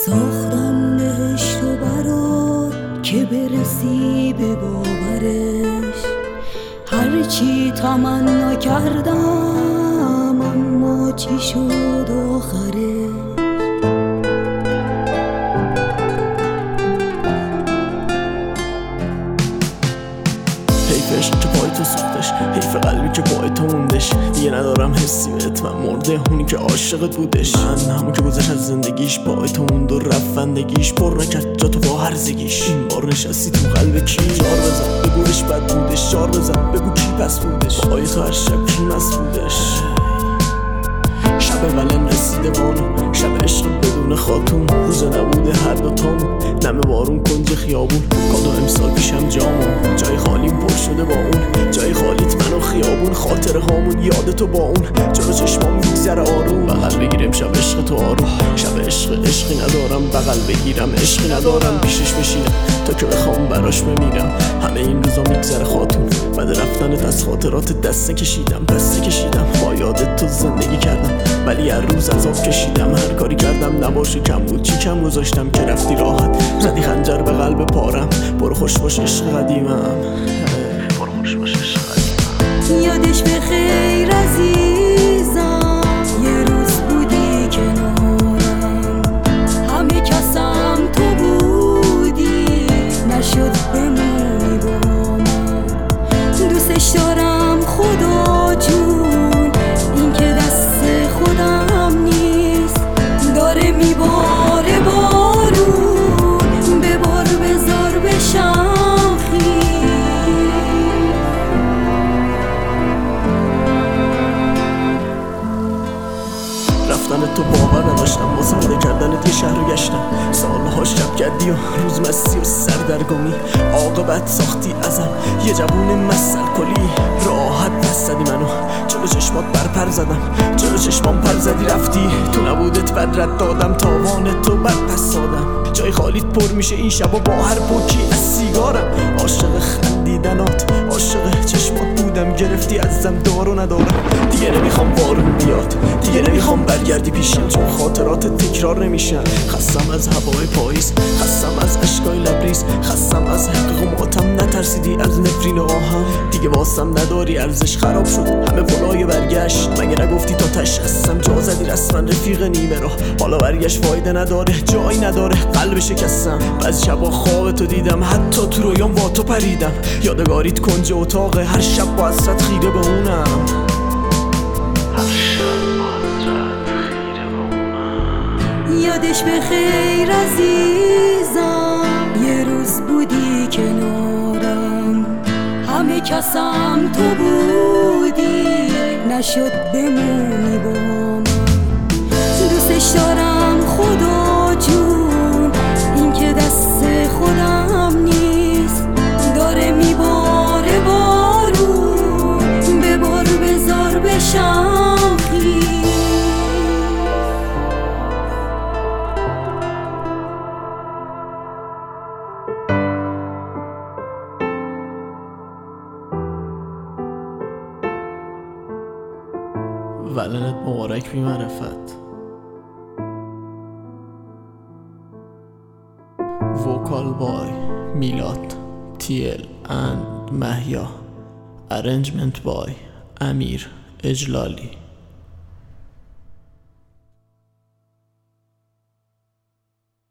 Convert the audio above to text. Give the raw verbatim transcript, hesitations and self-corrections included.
ساختم بهشت و برات که برسی به باورش، هرچی تمنا کردم اما چی شد آخرش. حیفش که پای تو سوختش، حیف قلبی که پای تو موندش. دیگه ندارم حسی بهت، من مرده اونی که عاشقت بودش. من همون که گذشت از زندگیش، پای تو موند و رفندگیش پر نکرد جا تو با هرزگیش. این بار نشستی تو قلب کی؟ جار بزن بگوش بد بودش، جار بزن بگو کی پس بودش. پای تو هر شب کی مسئولش؟ شب ولن رسیده بانو، شب عشق بدون خاتون، روز نبوده هر دوتام. نمه بارون کنج خیابون، کادو امسال پیشم جامون. جای خالیم پر شده با اون، جای خالیت من و خیابون. خاطره هامون یاد تو با اون، جلو چشمام میگذره آروم. بغل بگیرم شب عشق تو آروم، شب عشق عشقی ندارم. بغل بگیرم عشقی ندارم، پیشش بشینم تا که بخوام براش بمیرم. همه این روزا میگذره خاتون، بعد رفتنت از خاطرات دسته کشیدم. دسته کشیدم با یادت تو زندگی کردم، ولی هر روز عذاب کشیدم. هر کاری کردم نباشه کم بود، چی کم گذاشتم که رفتی راحت. زدی خنجر به قلب پارم، برو خوش باش عشق قدیمم. برو خوش باش عشق قدیمم. یادش به خیر عزیزم، یه روز بودی کنارم، همه کسم تو بودی، نشد بمونی با من. دوستش دارم خدا جون، این که دست خودم نیست، داره میباره بارون، ببار بذار بشم خیز. رفتن تو باور نداشتم، واسه پیدا کردنت یه شهر رو گشتم. سالها شب کردی و روز مستی و سردرگمی، عاقبت ساختی ازم یه جوون مسل کلی. راحت پس زدی منو، جلو چشمات برپر زدم، جلو چشمام پر زدی رفتی. تو نبودت بد رد دادم، تاوان تو بد پس دادم. جای خالیت پر میشه این شبا با هر پوکی از سیگارم. عاشق خندیدنات، عاشق چشمات بودم، گرفتی ازم دارو ندارم. دیگه نمیخوام بارون بیاد، دیگه نمیخوام برگردی پیشم، چون خاطرات تکرار نمیشن. خستم از هوای پاییز، خستم از عشقای لبریز، خستم از حقیق و ماتم. نترسیدی از نفرین و آهم، دیگه واسم نداری ارزش. خراب شد همه پلای برگشت، مگه نگفتی تا تش هستم. جا زدی رسما رفیق نیمه راه، حالا برگشت فایده نداره، جایی نداره. قلب شکستم، بعضی شبا خواب تو دیدم، حتی تو رویام با تو پریدم. یادگاریت کنج اتاقه، هر شب با حسرت خیره به اونم. یادش به خیر عزیزم، یه روز بودی کنارم، همه کسم تو بودی، نشد بمونی با من. دوستش دارم خدا جون، این که دست خودم نیست، داره میباره بارون، ببار بذار بشم خیز. ولنت مبارک بی معرفت. وکال بای میلاد تیل اند مهیا. ارنجمنت بای امیر اجلالی.